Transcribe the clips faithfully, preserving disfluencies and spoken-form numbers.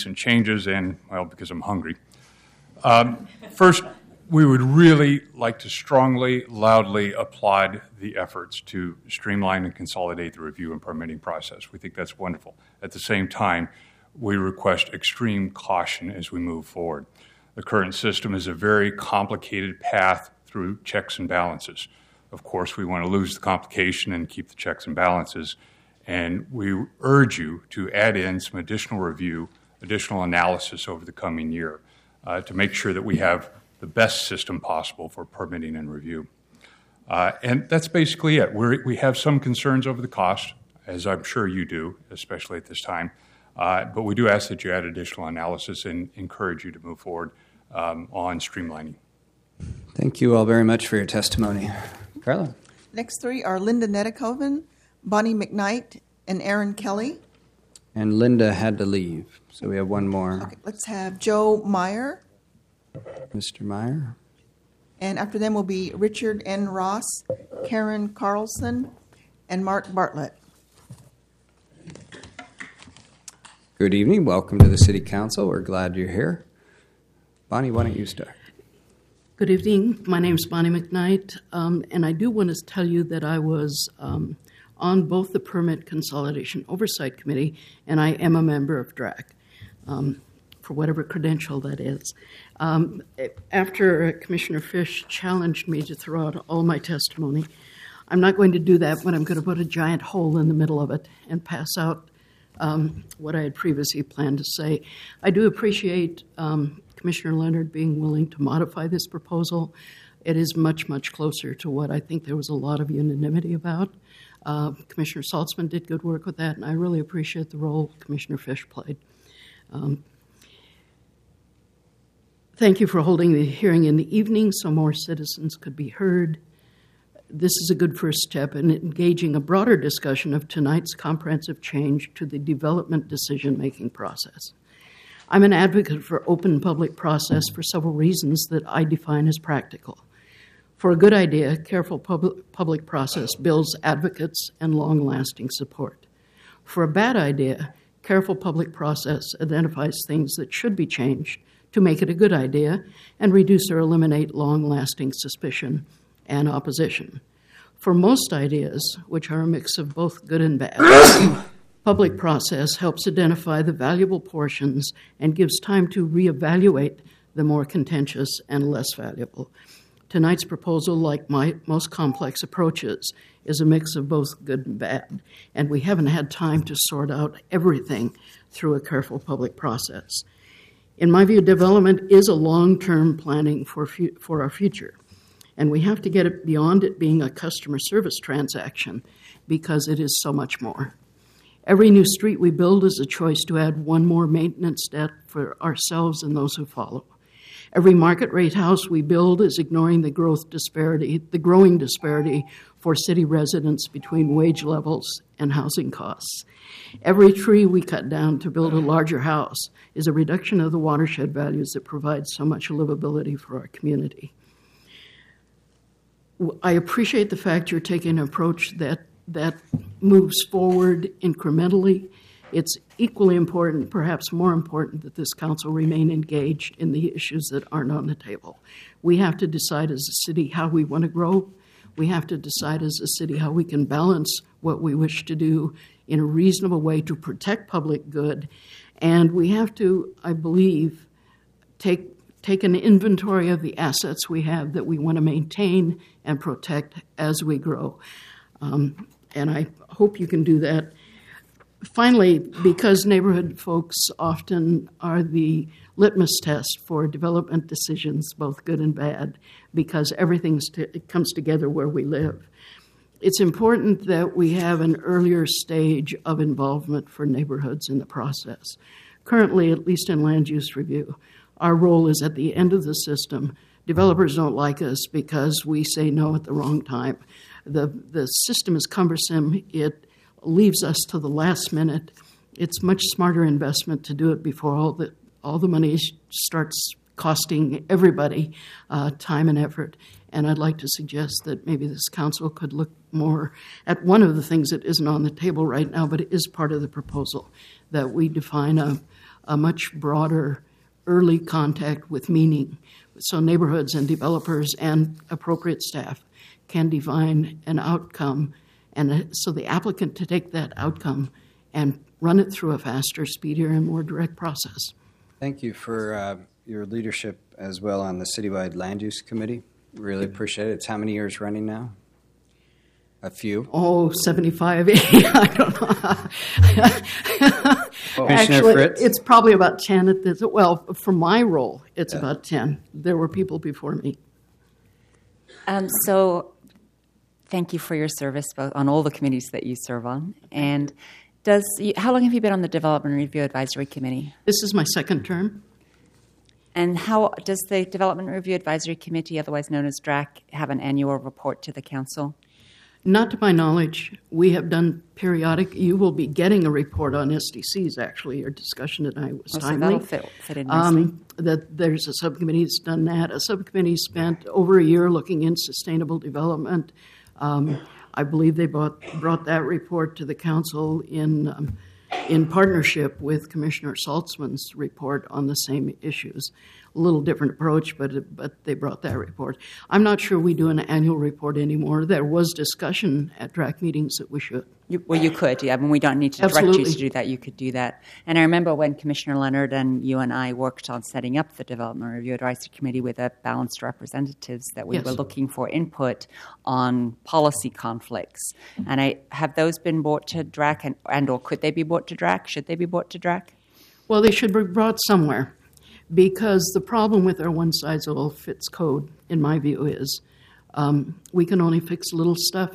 recent changes and, well, because I'm hungry. Um, first, we would really like to strongly, loudly applaud the efforts to streamline and consolidate the review and permitting process. We think that's wonderful. At the same time, we request extreme caution as we move forward. The current system is a very complicated path through checks and balances. Of course, we want to lose the complication and keep the checks and balances, and we urge you to add in some additional review, additional analysis over the coming year uh, to make sure that we have the best system possible for permitting and review. Uh, and that's basically it. We're, we have some concerns over the cost, as I'm sure you do, especially at this time, uh, but we do ask that you add additional analysis and encourage you to move forward um, on streamlining. Thank you all very much for your testimony. Carla. Next three are Linda Nedekoven, Bonnie McKnight, and Aaron Kelly. And Linda had to leave, so we have one more. Okay, let's have Joe Meyer. Mister Meyer. And after them will be Richard N. Ross, Karen Carlson, and Mark Bartlett. Good evening. Welcome to the City Council. We're glad you're here. Bonnie, why don't you start? Good evening. My name is Bonnie McKnight, um, and I do want to tell you that I was um, on both the Permit Consolidation Oversight Committee, and I am a member of D R A C, um, for whatever credential that is. Um, after Commissioner Fish challenged me to throw out all my testimony, I'm not going to do that, but I'm going to put a giant hole in the middle of it and pass out um, what I had previously planned to say. I do appreciate um, Commissioner Leonard being willing to modify this proposal. It is much, much closer to what I think there was a lot of unanimity about. Uh, Commissioner Saltzman did good work with that, and I really appreciate the role Commissioner Fish played. Um, thank you for holding the hearing in the evening so more citizens could be heard. This is a good first step in engaging a broader discussion of tonight's comprehensive change to the development decision-making process. I'm an advocate for open public process for several reasons that I define as practical. For a good idea, careful public, public process builds advocates and long-lasting support. For a bad idea, careful public process identifies things that should be changed to make it a good idea and reduce or eliminate long-lasting suspicion and opposition. For most ideas, which are a mix of both good and bad, public process helps identify the valuable portions and gives time to reevaluate the more contentious and less valuable. Tonight's proposal, like my most complex approaches, is a mix of both good and bad, and we haven't had time to sort out everything through a careful public process. In my view, development is a long-term planning for, fu- for our future, and we have to get it beyond it being a customer service transaction because it is so much more. Every new street we build is a choice to add one more maintenance debt for ourselves and those who follow. Every market rate house we build is ignoring the growth disparity, the growing disparity for city residents between wage levels and housing costs. Every tree we cut down to build a larger house is a reduction of the watershed values that provide so much livability for our community. I appreciate the fact you're taking an approach that that moves forward incrementally. It's equally important, perhaps more important, that this council remain engaged in the issues that aren't on the table. We have to decide as a city how we want to grow. We have to decide as a city how we can balance what we wish to do in a reasonable way to protect public good. And we have to, I believe, take take an inventory of the assets we have that we want to maintain and protect as we grow. Um, and I hope you can do that. Finally, because neighborhood folks often are the litmus test for development decisions, both good and bad, because everything st- comes together where we live, it's important that we have an earlier stage of involvement for neighborhoods in the process. Currently, at least in land use review, our role is at the end of the system. Developers don't like us because we say no at the wrong time. The, the system is cumbersome. It leaves us to the last minute. It's much smarter investment to do it before all the, all the money starts costing everybody uh, time and effort. And I'd like to suggest that maybe this council could look more at one of the things that isn't on the table right now, but it is part of the proposal, that we define a, a much broader early contact with meaning. So neighborhoods and developers and appropriate staff can define an outcome, and uh, so the applicant to take that outcome and run it through a faster, speedier, and more direct process. Thank you for uh, your leadership as well on the Citywide Land Use Committee. Really appreciate it. It's how many years running now? A few? Oh, seventy-five, eighty, I don't know. Commissioner Actually, Fritz? it's probably about ten at this. Well, for my role, it's Yeah. about ten. There were people before me. Um, so thank you for your service both on all the committees that you serve on. And does you, how long have you been on the Development Review Advisory Committee? This is my second term. And how does the Development Review Advisory Committee, otherwise known as D R A C, have an annual report to the council? Not to my knowledge. We have done periodic. You will be getting a report on S D Cs, actually. Your discussion tonight was Oh, so timely. that'll fit, fit in nicely. Um, that there's a subcommittee that's done that. A subcommittee spent over a year looking into sustainable development. Um, I believe they brought, brought that report to the council in um, in partnership with Commissioner Saltzman's report on the same issues. A little different approach, but but they brought that report. I'm not sure we do an annual report anymore. There was discussion at D R A C meetings that we should. You, well, you could, yeah. I mean, we don't need to direct Absolutely. you to do that. You could do that. And I remember when Commissioner Leonard and you and I worked on setting up the Development Review Advisory Committee with a balanced representatives that we Yes. were looking for input on policy conflicts. And I have those been brought to D R A C, and, and or could they be brought to D R A C? Should they be brought to D R A C? Well, they should be brought somewhere, because the problem with our one-size-all-fits code, in my view, is um, we can only fix little stuff.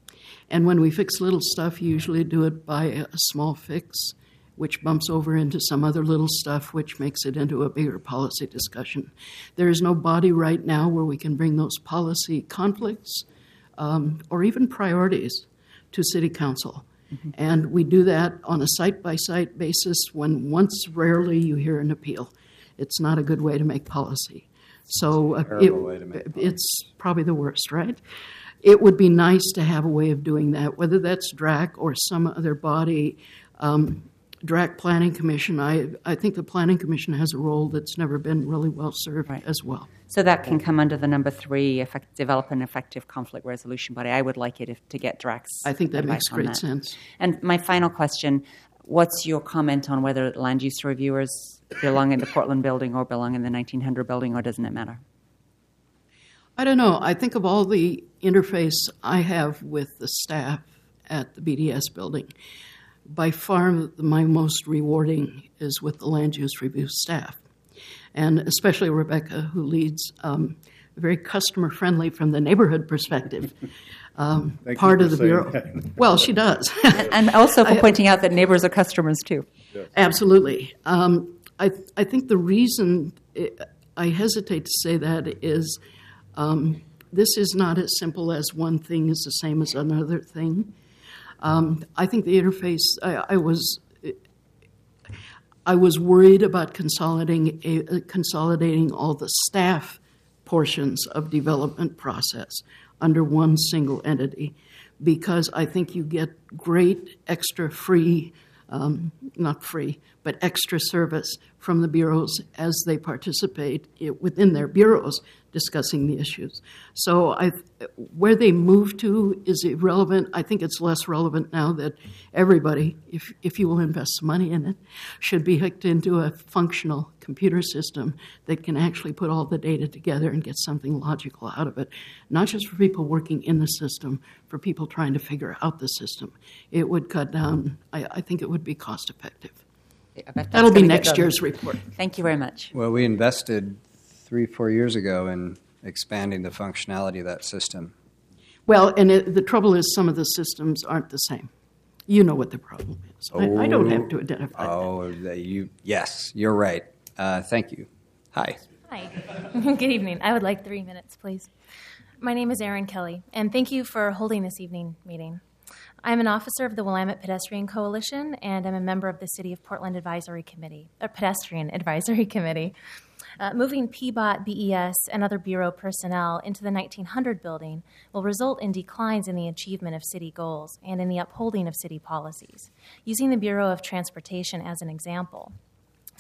And when we fix little stuff, you usually do it by a small fix, which bumps over into some other little stuff, which makes it into a bigger policy discussion. There is no body right now where we can bring those policy conflicts um, or even priorities to City Council. Mm-hmm. And we do that on a site-by-site basis when once rarely you hear an appeal. It's not a good way to make policy. So uh, Terrible it- way to make it's probably the worst, right? It would be nice to have a way of doing that, whether that's D R A C or some other body. Um, D R A C Planning Commission, I, I think the Planning Commission has a role that's never been really well served Right. as well. So that can come under the number three, effect, develop an effective conflict resolution body. I would like it if, to get D R A C's I think that advice makes on great that. sense. And my final question, what's your comment on whether land use reviewers belong in the Portland building or belong in the nineteen hundred building, or doesn't it matter? I don't know. I think of all the interface I have with the staff at the B D S building, by far my most rewarding is with the land use review staff, and especially Rebecca, who leads um, very customer-friendly from the neighborhood perspective. Um, Thank you part for of the saying bureau. that. Well, she does. And also for pointing out that neighbors are customers too. Absolutely. Um, I I think the reason I hesitate to say that is um, this is not as simple as one thing is the same as another thing. Um, I think the interface. I, I was I was worried about consolidating uh, consolidating all the staff portions of development process under one single entity, because I think you get great extra free, um, not free, but extra service from the bureaus as they participate i- within their bureaus discussing the issues. So I, where they move to is irrelevant. I think it's less relevant now that everybody, if, if you will invest some money in it, should be hooked into a functional computer system that can actually put all the data together and get something logical out of it. Not just for people working in the system, for people trying to figure out the system. It would cut down, I, I think it would be cost effective. I bet that's That'll be gonna get next done. year's report. Thank you very much. Well, we invested three, four years ago in expanding the functionality of that system. Well, and it, the trouble is some of the systems aren't the same. You know what the problem is. I, I don't have to identify that. Oh, that you yes, you're right. Uh, thank you. Hi. Hi. Good evening. I would like three minutes, please. My name is Erin Kelly, and thank you for holding this evening meeting. I'm an officer of the Willamette Pedestrian Coalition, and I'm a member of the City of Portland Advisory Committee, or Pedestrian Advisory Committee. Uh, moving P B O T, B E S, and other Bureau personnel into the nineteen hundred building will result in declines in the achievement of city goals and in the upholding of city policies. Using the Bureau of Transportation as an example,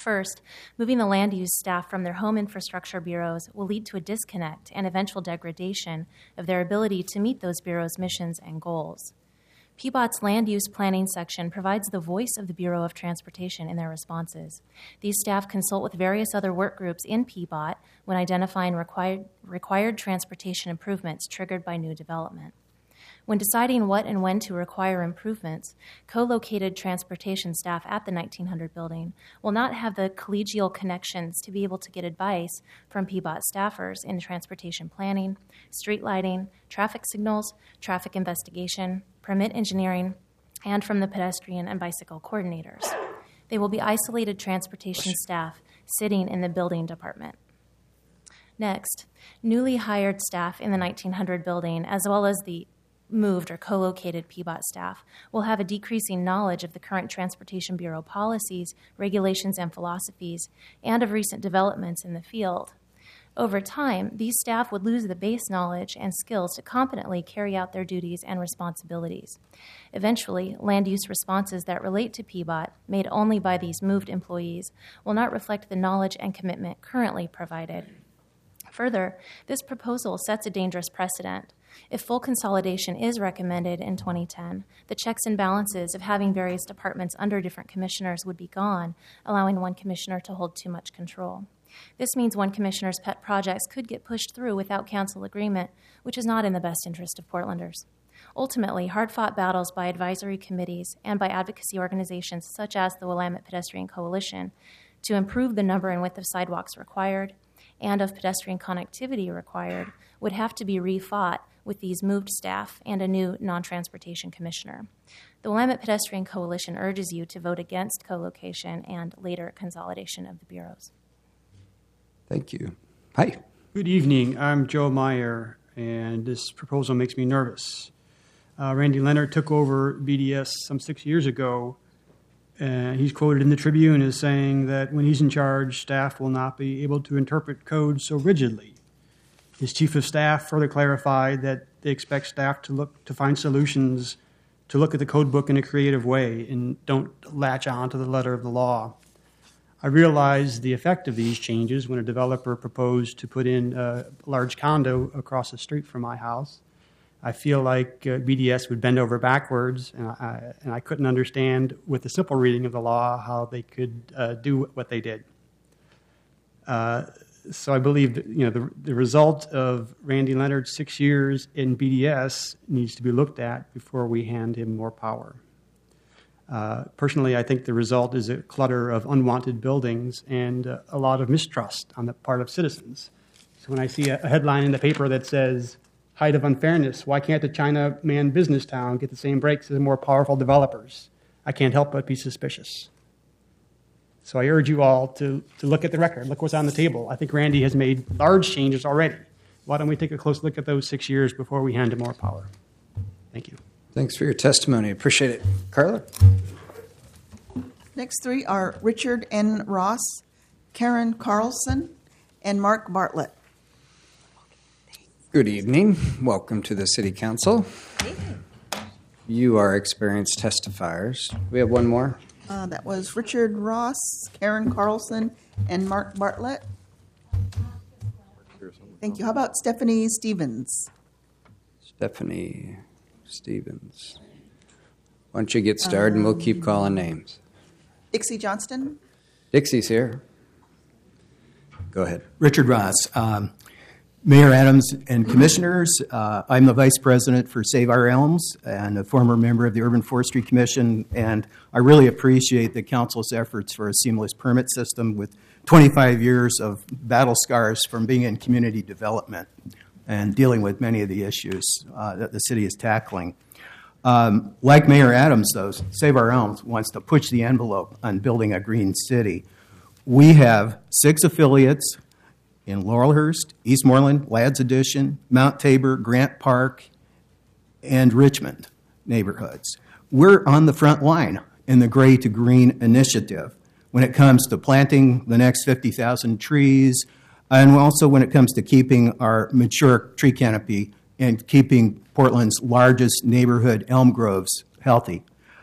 First, moving the land use staff from their home infrastructure bureaus will lead to a disconnect and eventual degradation of their ability to meet those bureaus' missions and goals. P B O T's land use planning section provides the voice of the Bureau of Transportation in their responses. These staff consult with various other work groups in P B O T when identifying required, required transportation improvements triggered by new development. When deciding what and when to require improvements, co-located transportation staff at the nineteen hundred building will not have the collegial connections to be able to get advice from P B O T staffers in transportation planning, street lighting, traffic signals, traffic investigation, permit engineering, and from the pedestrian and bicycle coordinators. They will be isolated transportation staff sitting in the building department. Next, newly hired staff in the nineteen hundred building, as well as the moved or co-located P B O T staff, will have a decreasing knowledge of the current Transportation Bureau policies, regulations, and philosophies, and of recent developments in the field. Over time, these staff would lose the base knowledge and skills to competently carry out their duties and responsibilities. Eventually, land use responses that relate to P B O T, made only by these moved employees, will not reflect the knowledge and commitment currently provided. Further, this proposal sets a dangerous precedent. If full consolidation is recommended in twenty ten, the checks and balances of having various departments under different commissioners would be gone, allowing one commissioner to hold too much control. This means one commissioner's pet projects could get pushed through without council agreement, which is not in the best interest of Portlanders. Ultimately, hard-fought battles by advisory committees and by advocacy organizations such as the Willamette Pedestrian Coalition to improve the number and width of sidewalks required and of pedestrian connectivity required would have to be refought with these moved staff and a new non-transportation commissioner. The Willamette Pedestrian Coalition urges you to vote against co-location and later consolidation of the bureaus. Thank you. Hi. Good evening. I'm Joe Meyer, and this proposal makes me nervous. Uh, Randy Leonard took over B D S some six years ago, and he's quoted in the Tribune as saying that when he's in charge, staff will not be able to interpret code so rigidly. His chief of staff further clarified that they expect staff to look to find solutions, to look at the code book in a creative way and don't latch on to the letter of the law. I realized the effect of these changes when a developer proposed to put in a large condo across the street from my house. I feel like uh, B D S would bend over backwards, and I, and I couldn't understand with the simple reading of the law how they could uh, do what they did. Uh, so I believe that, you know, the, the result of Randy Leonard's six years in B D S needs to be looked at before we hand him more power. Uh, personally, I think the result is a clutter of unwanted buildings and uh, a lot of mistrust on the part of citizens. So when I see a, a headline in the paper that says, height of unfairness, why can't the China-man business town get the same breaks as more powerful developers? I can't help but be suspicious. So I urge you all to, to look at the record, look what's on the table. I think Randy has made large changes already. Why don't we take a close look at those six years before we hand him more power? Thank you. Thanks for your testimony. Appreciate it. Carla? Next three are Richard N. Ross, Karen Carlson, and Mark Bartlett. Good evening. Welcome to the City Council. You are experienced testifiers. We have one more. Uh, that was Richard Ross, Karen Carlson, and Mark Bartlett. Thank you. How about Stephanie Stevens? Stephanie Stevens. Why don't you get started and we'll keep calling names. Dixie Johnston? Dixie's here. Go ahead. Richard Ross. Um, Mayor Adams and Commissioners, uh, I'm the Vice President for Save Our Elms and a former member of the Urban Forestry Commission, and I really appreciate the Council's efforts for a seamless permit system with twenty-five years of battle scars from being in community development and dealing with many of the issues uh, that the city is tackling. Um, like Mayor Adams, though, Save Our Elms wants to push the envelope on building a green city. We have six affiliates in Laurelhurst, Eastmoreland, Ladd's Addition, Mount Tabor, Grant Park, and Richmond neighborhoods. We're on the front line in the Gray to Green initiative when it comes to planting the next fifty thousand trees, and also when it comes to keeping our mature tree canopy and keeping Portland's largest neighborhood elm groves healthy.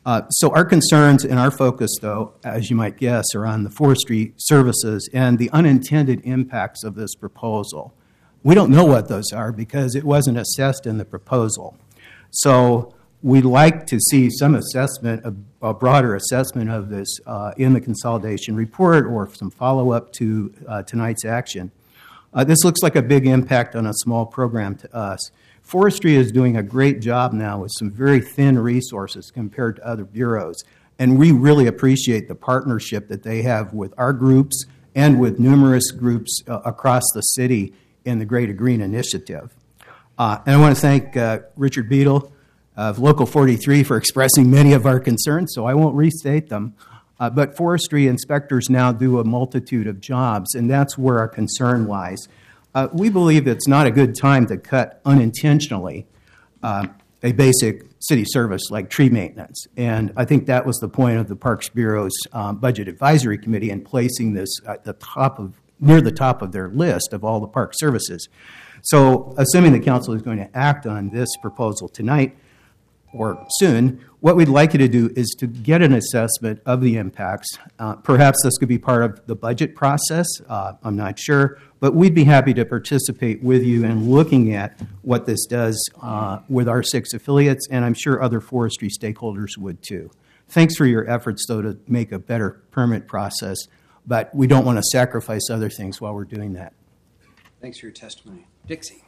Uh, so our concerns and our focus, though, as you might guess, are on the forestry services and the unintended impacts of this proposal. We don't know what those are because it wasn't assessed in the proposal. So we'd like to see some assessment, a, a broader assessment of this uh, in the consolidation report or some follow-up to uh, tonight's action. Uh, this looks like a big impact on a small program to us. Forestry is doing a great job now with some very thin resources compared to other bureaus, and we really appreciate the partnership that they have with our groups and with numerous groups uh, across the city in the Greater Green Initiative. Uh, and I want to thank uh, Richard Beadle of Local forty-three for expressing many of our concerns, so I won't restate them. Uh, but forestry inspectors now do a multitude of jobs, and that's where our concern lies. Uh, we believe it's not a good time to cut unintentionally uh, a basic city service like tree maintenance. And I think that was the point of the Parks Bureau's um, Budget Advisory Committee in placing this at the top of, near the top of their list of all the park services. So assuming the council is going to act on this proposal tonight or soon, what we'd like you to do is to get an assessment of the impacts. Uh, perhaps this could be part of the budget process. Uh, I'm not sure. But we'd be happy to participate with you in looking at what this does uh, with our six affiliates, and I'm sure other forestry stakeholders would too. Thanks for your efforts, though, to make a better permit process, but we don't want to sacrifice other things while we're doing that. Thanks for your testimony. Dixie.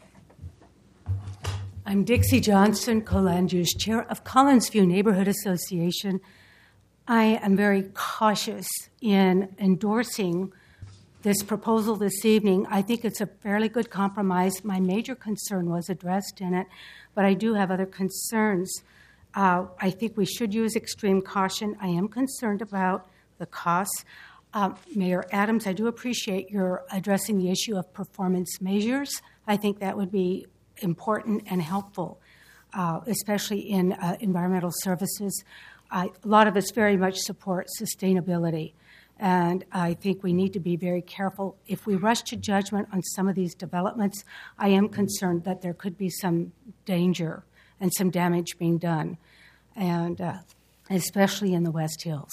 I'm Dixie Johnson, co-land use chair of Collinsview Neighborhood Association. I am very cautious in endorsing this proposal this evening. I think it's a fairly good compromise. My major concern was addressed in it, but I do have other concerns. Uh, I think we should use extreme caution. I am concerned about the costs. Uh, Mayor Adams, I do appreciate your addressing the issue of performance measures. I think that would be important and helpful, uh, especially in uh, environmental services. I, a lot of us very much support sustainability, and I think we need to be very careful. If we rush to judgment on some of these developments, I am concerned that there could be some danger and some damage being done, and uh, especially in the West Hills.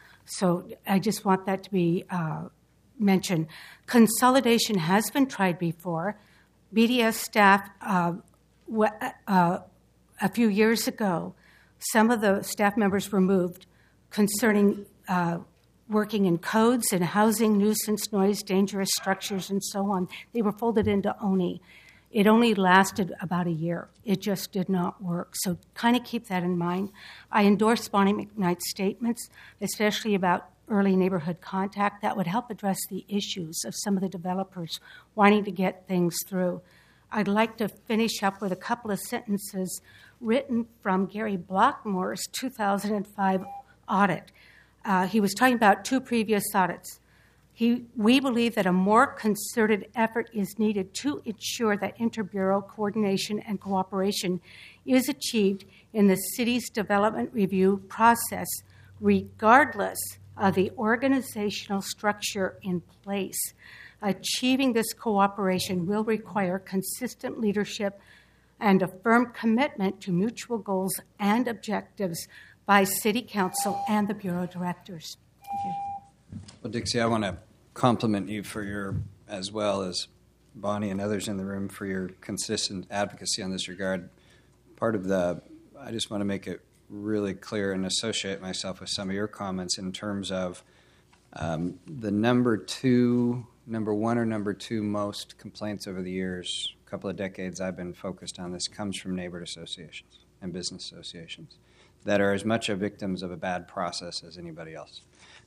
So I just want that to be uh, mentioned. Consolidation has been tried before. B D S staff, uh, w- uh, a few years ago, some of the staff members were moved concerning uh, working in codes and housing, nuisance, noise, dangerous structures, and so on. They were folded into O N I. It only lasted about a year. It just did not work. So kind of keep that in mind. I endorse Bonnie McKnight's statements, especially about early neighborhood contact. That would help address the issues of some of the developers wanting to get things through. I'd like to finish up with a couple of sentences written from Gary Blockmore's two thousand five audit. Uh, he was talking about two previous audits. He, we believe that a more concerted effort is needed to ensure that interbureau coordination and cooperation is achieved in the city's development review process, regardless of the organizational structure in place. Achieving this cooperation will require consistent leadership and a firm commitment to mutual goals and objectives by City Council and the Bureau directors. Thank you. Well, Dixie, I want to compliment you for your, as well as Bonnie and others in the room, for your consistent advocacy on this regard. Part of the, I just want to make it really clear and associate myself with some of your comments in terms of um, the number two, number one or number two most complaints over the years, a couple of decades I've been focused on this, comes from neighborhood associations and business associations that are as much a victims of a bad process as anybody else.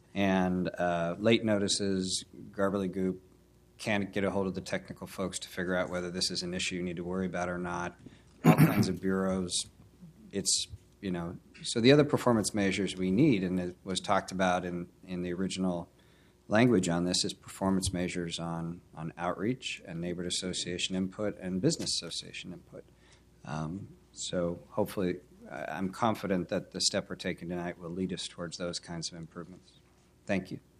And uh, late notices, gobbledygook, can't get a hold of the technical folks to figure out whether this is an issue you need to worry about or not. All kinds of bureaus. It's, you know, so the other performance measures we need, and it was talked about in, in the original language on this, is performance measures on, on outreach and neighborhood association input and business association input. Um, so hopefully, I'm confident that the step we're taking tonight will lead us towards those kinds of improvements. Thank you.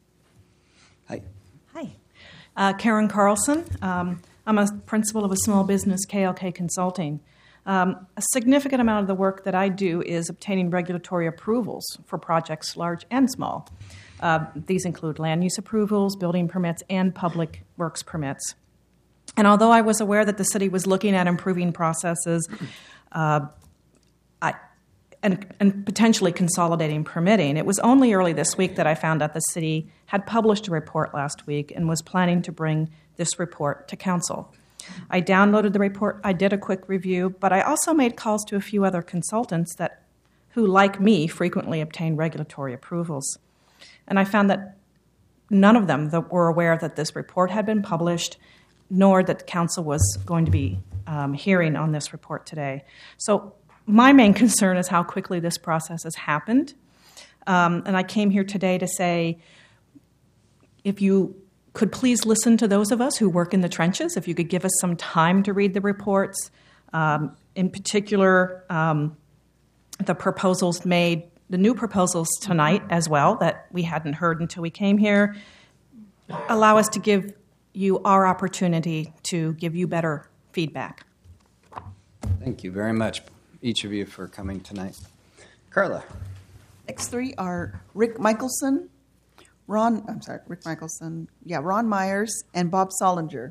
Hi. Hi. Uh, Karen Carlson. Um, I'm a principal of a small business, K L K Consulting. Um, a significant amount of the work that I do is obtaining regulatory approvals for projects large and small. Uh, these include land use approvals, building permits, and public works permits. And although I was aware that the city was looking at improving processes uh, I, and, and potentially consolidating permitting, it was only early this week that I found out the city had published a report last week and was planning to bring this report to council. I downloaded the report, I did a quick review, but I also made calls to a few other consultants that, who, like me, frequently obtain regulatory approvals. And I found that none of them that were aware that this report had been published, nor that the council was going to be um, hearing on this report today. So my main concern is how quickly this process has happened. Um, and I came here today to say, if you could please listen to those of us who work in the trenches, if you could give us some time to read the reports, um, in particular, um, the proposals made, the new proposals tonight as well that we hadn't heard until we came here, allow us to give you our opportunity to give you better feedback. Thank you very much, each of you, for coming tonight. Carla. Next three are Rick Michelson, Ron, I'm sorry, Rick Michelson, yeah, Ron Myers, and Bob Solinger.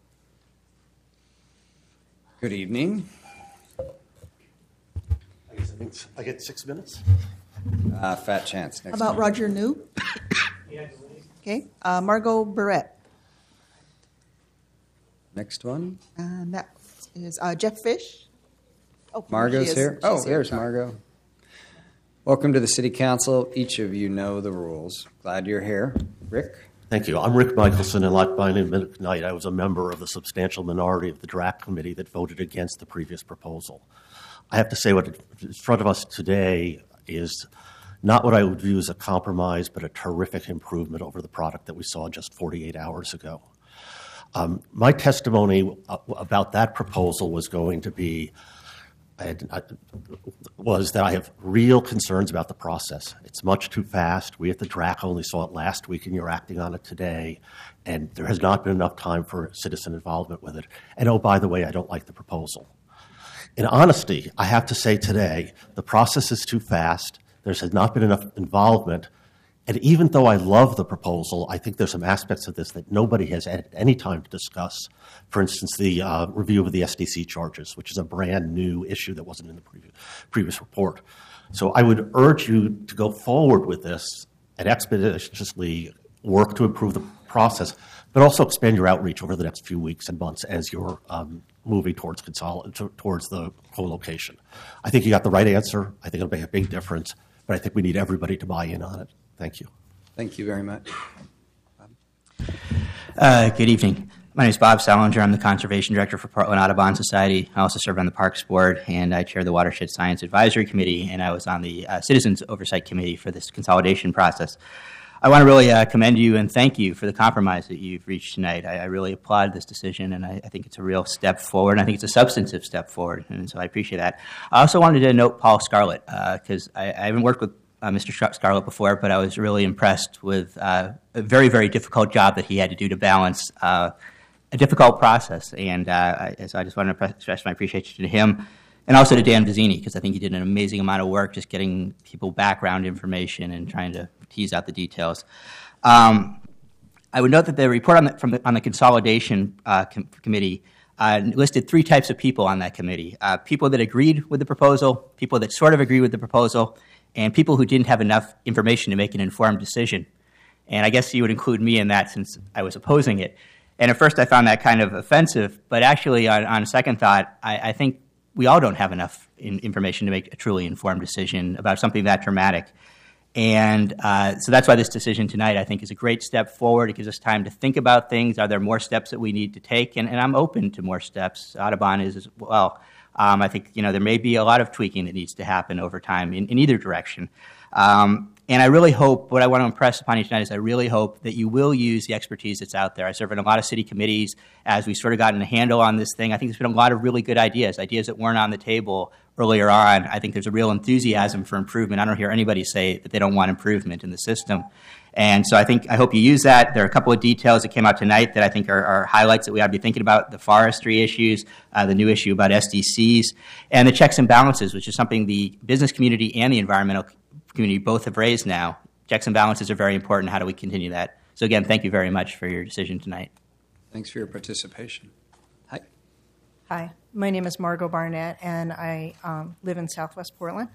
Good evening. I guess I, think I get six minutes. Uh, fat chance. Next How about time. Roger New? Okay, uh, Margot Barrett. Next one. And that is uh, Jeff Fish. Oh, Margot's she is. here. She's Oh, here. there's Margot. Welcome to the City Council. Each of you know the rules. Glad you're here. Rick? Thank you. I'm Rick Michelson, and like Brian McKnight, I was a member of the substantial minority of the draft committee that voted against the previous proposal. I have to say what is in front of us today is not what I would view as a compromise, but a terrific improvement over the product that we saw just forty-eight hours ago. Um, my testimony about that proposal was going to be I I, was that I have real concerns about the process. It's much too fast. We at the D R A C only saw it last week, and you're acting on it today, and there has not been enough time for citizen involvement with it. And oh, by the way, I don't like the proposal. In honesty, I have to say today, the process is too fast. There has not been enough involvement. And even though I love the proposal, I think there's some aspects of this that nobody has had any time to discuss. For instance, the uh, review of the S D C charges, which is a brand new issue that wasn't in the previous, previous report. So I would urge you to go forward with this and expeditiously work to improve the process, but also expand your outreach over the next few weeks and months as you're um, moving towards consol- towards the co-location. I think you got the right answer. I think it'll make a big difference, but I think we need everybody to buy in on it. Thank you. Thank you very much. Uh, good evening. My name is Bob Solinger. I'm the Conservation Director for Portland Audubon Society. I also serve on the Parks Board, and I chair the Watershed Science Advisory Committee, and I was on the uh, Citizens Oversight Committee for this consolidation process. I want to really uh, commend you and thank you for the compromise that you've reached tonight. I, I really applaud this decision, and I, I think it's a real step forward, and I think it's a substantive step forward, and so I appreciate that. I also wanted to note Paul Scarlett, because uh, I, I haven't worked with Uh, Mister Scarlett before, but I was really impressed with uh, a very, very difficult job that he had to do to balance uh, a difficult process. And uh, I, so I just wanted to express my appreciation to him and also to Dan Vizzini, because I think he did an amazing amount of work just getting people background information and trying to tease out the details. Um, I would note that the report on the, from the, on the consolidation uh, com- committee uh, listed three types of people on that committee. Uh, people that agreed with the proposal, people that sort of agree with the proposal, and people who didn't have enough information to make an informed decision. And I guess you would include me in that since I was opposing it. And at first I found that kind of offensive, but actually on, on second thought, I, I think we all don't have enough in, information to make a truly informed decision about something that dramatic. And uh, so that's why this decision tonight, I think, is a great step forward. It gives us time to think about things. Are there more steps that we need to take? And, and I'm open to more steps. Audubon is as well. Um, I think, you know, there may be a lot of tweaking that needs to happen over time in, in either direction. Um, and I really hope, what I want to impress upon you tonight is I really hope that you will use the expertise that's out there. I serve in a lot of city committees as we've sort of gotten a handle on this thing. I think there's been a lot of really good ideas, ideas that weren't on the table earlier on. I think there's a real enthusiasm for improvement. I don't hear anybody say that they don't want improvement in the system. And so I think I hope you use that. There are a couple of details that came out tonight that I think are, are highlights that we ought to be thinking about: the forestry issues, uh, the new issue about S D Cs, and the checks and balances, which is something the business community and the environmental community both have raised now. Checks and balances are very important. How do we continue that? So again, thank you very much for your decision tonight. Thanks for your participation. Hi. Hi, my name is Margot Barnett, and I um, live in Southwest Portland.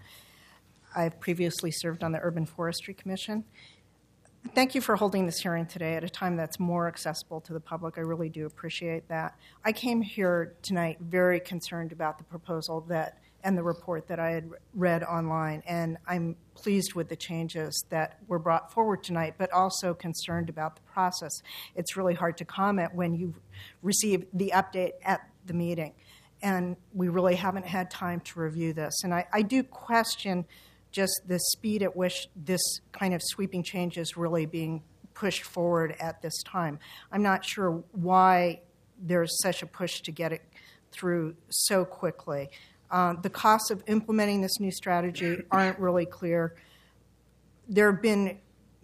I've previously served on the Urban Forestry Commission. Thank you for holding this hearing today at a time that's more accessible to the public. I really do appreciate that. I came here tonight very concerned about the proposal that and the report that I had read online, and I'm pleased with the changes that were brought forward tonight, but also concerned about the process. It's really hard to comment when you receive the update at the meeting, and we really haven't had time to review this. And I, I do question just the speed at which this kind of sweeping change is really being pushed forward at this time. I'm not sure why there's such a push to get it through so quickly. Uh, the costs of implementing this new strategy aren't really clear. There have been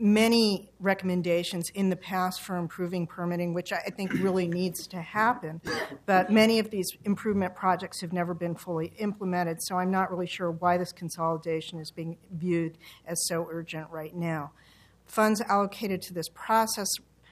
many recommendations in the past for improving permitting, which I think really needs to happen, but many of these improvement projects have never been fully implemented, so I'm not really sure why this consolidation is being viewed as so urgent right now. Funds allocated to this process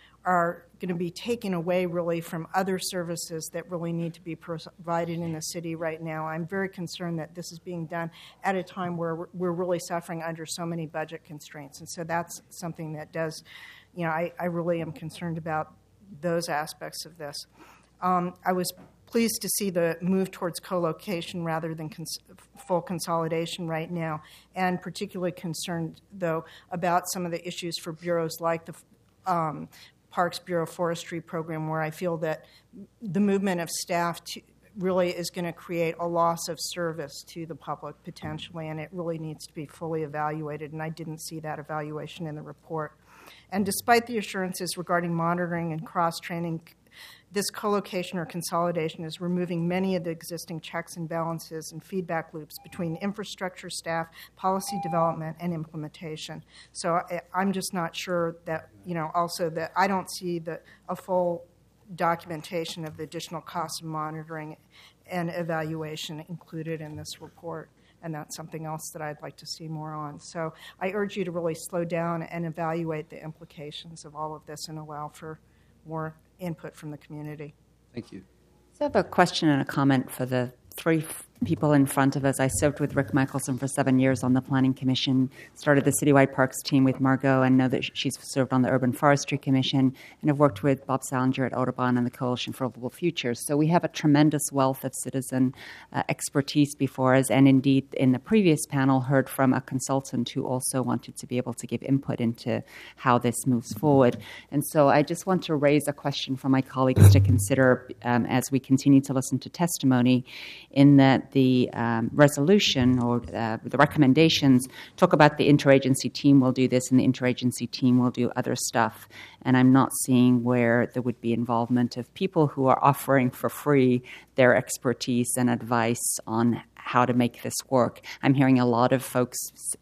are going to be taken away really from other services that really need to be provided in the city right now. I'm very concerned that this is being done at a time where we're really suffering under so many budget constraints. And so that's something that does, you know, I, I really am concerned about those aspects of this. Um, I was pleased to see the move towards co-location rather than cons- full consolidation right now, and particularly concerned, though, about some of the issues for bureaus like the um, Parks Bureau Forestry Program, where I feel that the movement of staff to, really is going to create a loss of service to the public potentially, and it really needs to be fully evaluated, and I didn't see that evaluation in the report. And despite the assurances regarding monitoring and cross-training, this co-location or consolidation is removing many of the existing checks and balances and feedback loops between infrastructure staff, policy development, and implementation. So I, I'm just not sure that, you know, also that I don't see the, a full documentation of the additional costs of monitoring and evaluation included in this report. And that's something else that I'd like to see more on. So I urge you to really slow down and evaluate the implications of all of this and allow for more input from the community. Thank you. So I have a question and a comment for the three f- people in front of us. I served with Rick Michelson for seven years on the Planning Commission, started the Citywide Parks team with Margot, and know that she's served on the Urban Forestry Commission, and have worked with Bob Salinger at Audubon and the Coalition for Livable Futures. So we have a tremendous wealth of citizen uh, expertise before us, and indeed in the previous panel heard from a consultant who also wanted to be able to give input into how this moves forward. And so I just want to raise a question for my colleagues to consider um, as we continue to listen to testimony, in that the um, resolution or uh, the recommendations talk about the interagency team will do this and the interagency team will do other stuff. And I'm not seeing where there would be involvement of people who are offering for free their expertise and advice on how to make this work. I'm hearing a lot of folks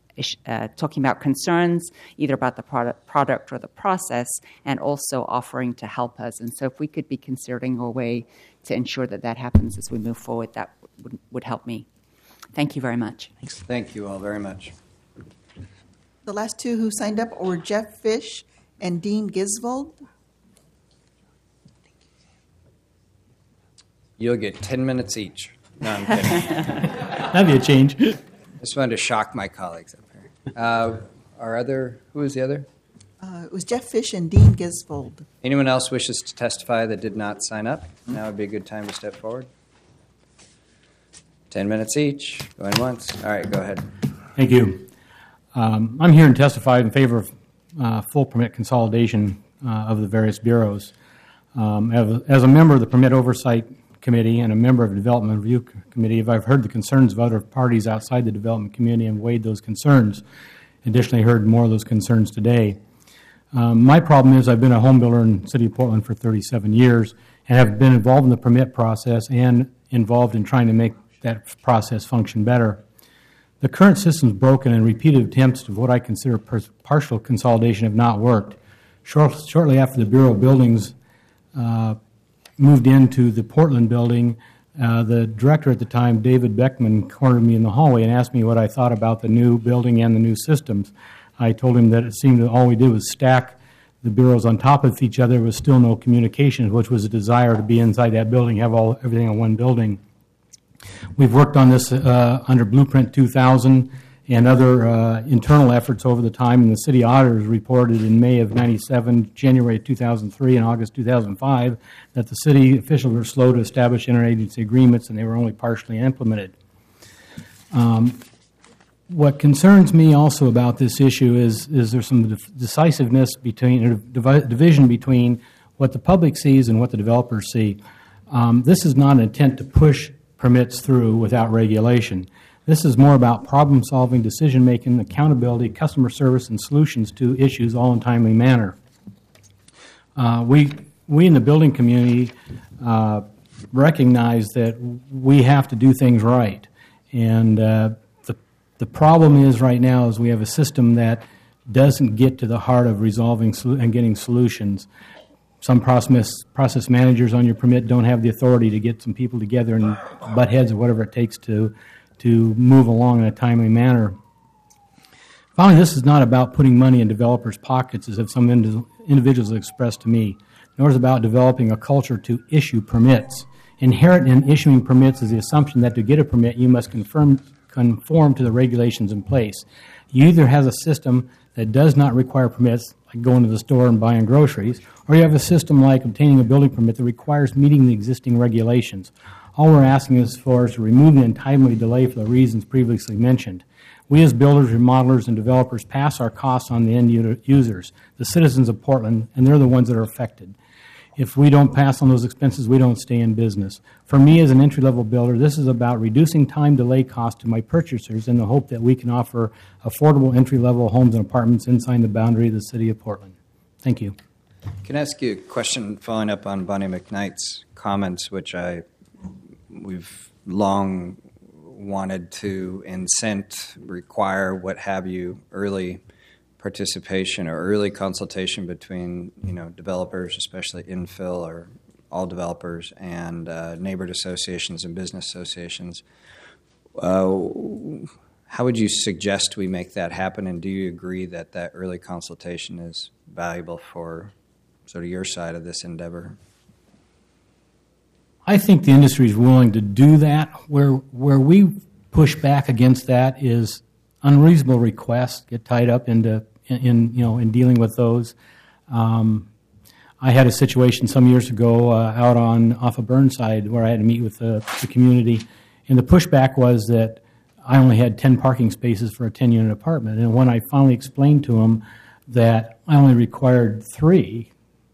Uh, talking about concerns, either about the product, product or the process, and also offering to help us. And so if we could be considering a way to ensure that that happens as we move forward, that would, would help me. Thank you very much. Thanks. Thank you all very much. The last two who signed up were Jeff Fish and Dean Gisvold. You'll get ten minutes each. No, I'm kidding. That'd be a change. Just wanted to shock my colleagues up here. Uh, our other, who was the other? Uh, it was Jeff Fish and Dean Gisvold. Anyone else wishes to testify that did not sign up? Now would be a good time to step forward. Ten minutes each. Going once. All right, go ahead. Thank you. Um, I'm here to testify in favor of uh, full permit consolidation uh, of the various bureaus. Um, as, as a member of the Permit Oversight Committee and a member of the Development Review Committee, I've heard the concerns of other parties outside the development community and weighed those concerns. Additionally, heard more of those concerns today. Um, my problem is I've been a home builder in the city of Portland for thirty-seven years and have been involved in the permit process and involved in trying to make that process function better. The current system is broken, and repeated attempts of what I consider per- partial consolidation have not worked. Short, shortly after the Bureau of Buildings uh, moved into the Portland building, uh, the director at the time, David Beckman, cornered me in the hallway and asked me what I thought about the new building and the new systems. I told him that it seemed that all we did was stack the bureaus on top of each other. There was still no communication, which was a desire to be inside that building, have all everything in one building. We've worked on this uh, under Blueprint two thousand and other uh, internal efforts over the time, and the city auditors reported in May of ninety-seven, January two thousand three, and August two thousand five that the city officials were slow to establish interagency agreements and they were only partially implemented. Um, what concerns me also about this issue is, is there's some decisiveness between, or divi- division between what the public sees and what the developers see. Um, this is not an intent to push permits through without regulation. This is more about problem-solving, decision-making, accountability, customer service, and solutions to issues all in a timely manner. Uh, we, we in the building community uh, recognize that we have to do things right. And uh, the, the problem is right now is we have a system that doesn't get to the heart of resolving sol- and getting solutions. Some process, process managers on your permit don't have the authority to get some people together and butt heads or whatever it takes to to move along in a timely manner. Finally, this is not about putting money in developers' pockets, as if some ind- individuals have expressed to me, nor is it about developing a culture to issue permits. Inherent in issuing permits is the assumption that to get a permit, you must confirm, conform to the regulations in place. You either have a system that does not require permits, like going to the store and buying groceries, or you have a system like obtaining a building permit that requires meeting the existing regulations. All we're asking is for is to remove the untimely delay for the reasons previously mentioned. We as builders, remodelers, and developers pass our costs on the end users, the citizens of Portland, and they're the ones that are affected. If we don't pass on those expenses, we don't stay in business. For me as an entry-level builder, this is about reducing time delay costs to my purchasers in the hope that we can offer affordable entry-level homes and apartments inside the boundary of the city of Portland. Thank you. Can I ask you a question following up on Bonnie McKnight's comments, which I we've long wanted to incent, require, what have you, early participation or early consultation between, you know, developers, especially infill or all developers, and uh, neighborhood associations and business associations. Uh, how would you suggest we make that happen, and do you agree that that early consultation is valuable for sort of your side of this endeavor? I think the industry is willing to do that. Where where we push back against that is unreasonable requests get tied up into in, in you know in dealing with those. Um, I had a situation some years ago uh, out on off of Burnside where I had to meet with the, the community, and the pushback was that I only had ten parking spaces for a ten-unit apartment. And when I finally explained to them that I only required three,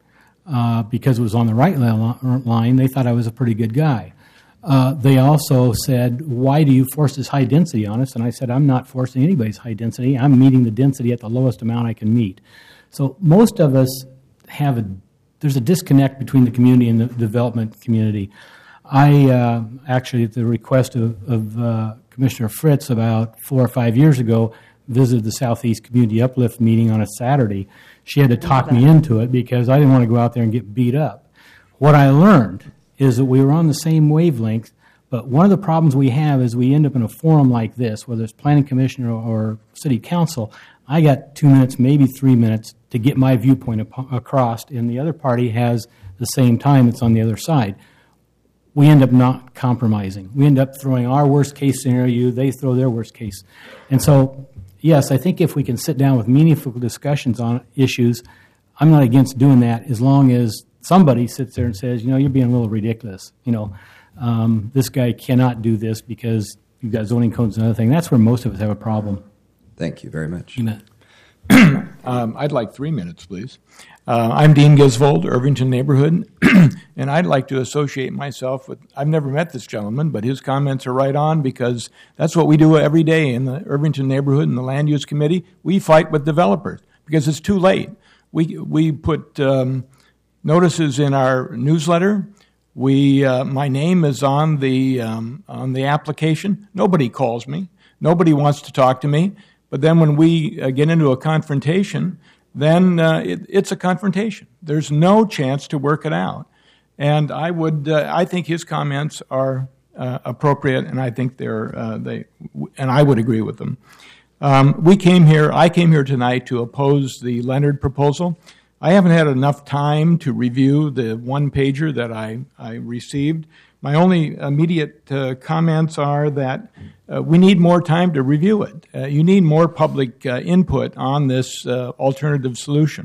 Uh, because it was on the right line, they thought I was a pretty good guy. Uh, they also said, why do you force this high density on us? And I said, I'm not forcing anybody's high density. I'm meeting the density at the lowest amount I can meet. So most of us have a, there's a disconnect between the community and the development community. I uh, actually, at the request of, of uh, Commissioner Fritz about four or five years ago, visited the Southeast Community Uplift meeting on a Saturday. She had to talk me into it because I didn't want to go out there and get beat up. What I learned is that we were on the same wavelength, but one of the problems we have is we end up in a forum like this, whether it's planning commission or, or city council. I got two minutes, maybe three minutes to get my viewpoint ap- across, and the other party has the same time it's on the other side. We end up not compromising. We end up throwing our worst case scenario, they throw their worst case. And so, yes, I think if we can sit down with meaningful discussions on issues, I'm not against doing that as long as somebody sits there and says, you know, you're being a little ridiculous. You know, um, this guy cannot do this because you've got zoning codes and other thing. That's where most of us have a problem. Thank you very much. You bet. um, I'd like three minutes, please. Uh, I'm Dean Gisvold, Irvington Neighborhood, and I'd like to associate myself with, I've never met this gentleman, but his comments are right on because that's what we do every day in the Irvington Neighborhood and the Land Use Committee. We fight with developers because it's too late. We we put um, notices in our newsletter. We uh, my name is on the um, on the application. Nobody calls me. Nobody wants to talk to me. But then when we uh, get into a confrontation, then uh, it, it's a confrontation. There's no chance to work it out. And I would, uh, I think his comments are uh, appropriate, and I think they're, uh, they, and I would agree with them. Um, we came here, I came here tonight to oppose the Leonard proposal. I haven't had enough time to review the one-pager that I, I received. My only immediate uh, comments are that uh, we need more time to review it. Uh, you need more public uh, input on this uh, alternative solution.